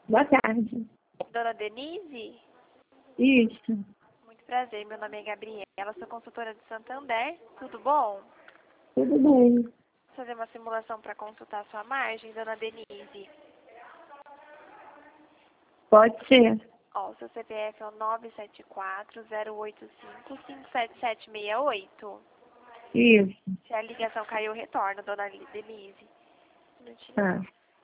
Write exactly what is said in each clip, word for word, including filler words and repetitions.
Boa tarde. Dona Denise? Isso. Muito prazer, meu nome é Gabriela, sou consultora de Santander. Tudo bom? Tudo bem. Vou fazer uma simulação para consultar sua margem, Dona Denise. Pode ser. Ó, o seu C P F é o nove sete quatro, zero oito cinco, cinco sete sete seis oito. Isso. Se a ligação caiu, retorna, Dona Denise. Um minutinho. Tá.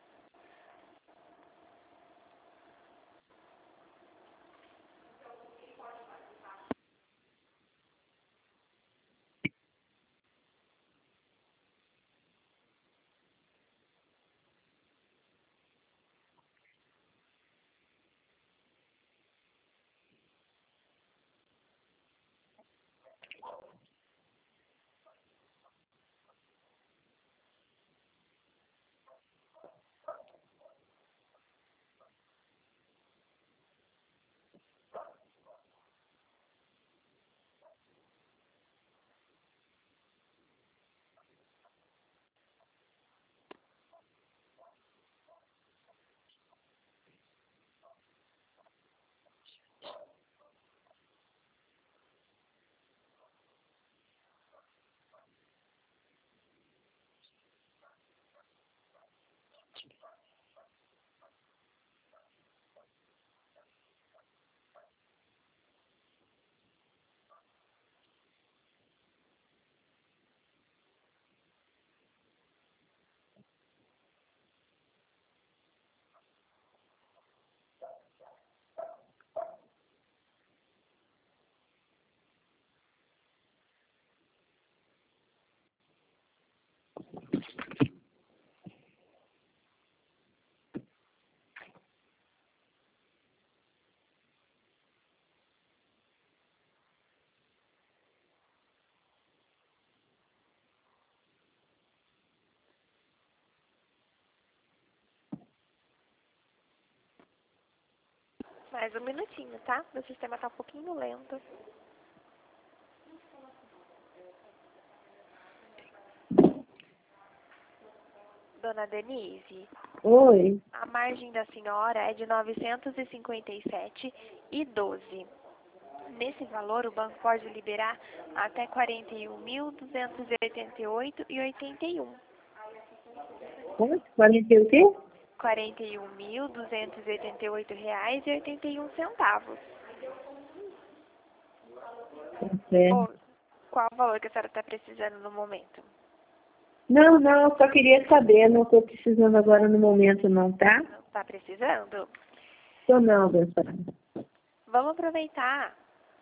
Mais um minutinho, tá? Meu sistema tá um pouquinho lento. Dona Denise, Oi. a margem da senhora é de novecentos e cinquenta e sete e doze. Nesse valor, o banco pode liberar até quarenta e um mil, duzentos e oitenta e oito e oitenta e um. Quanto? quarenta e o quê? quarenta e um mil, duzentos e oitenta e oito reais e oitenta e um centavos. Tá certo. Ou, qual o valor que a senhora está precisando no momento? Não, não, eu só queria saber. Não estou precisando agora no momento, não, tá? Não está precisando? Tô não, Gustavo. Vamos aproveitar.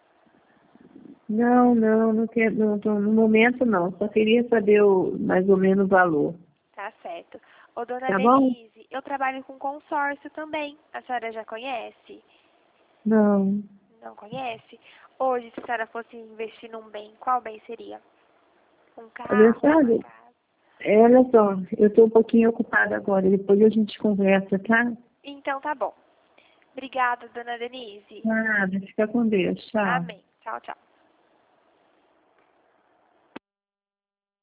Não, não, não quero, não, tô, no momento não. Só queria saber o, mais ou menos o valor. Tá certo. Ô, dona Tá bom? Denise, eu trabalho com consórcio também. A senhora já conhece? Não. Não conhece? Hoje, se a senhora fosse investir num bem, qual bem seria? Um carro, uma Gustavo, casa? é, olha só, eu estou um pouquinho ocupada agora. Depois a gente conversa, tá? Então tá bom. Obrigada, dona Denise. Nada, fica com Deus. Tchau. Amém. Tchau, tchau.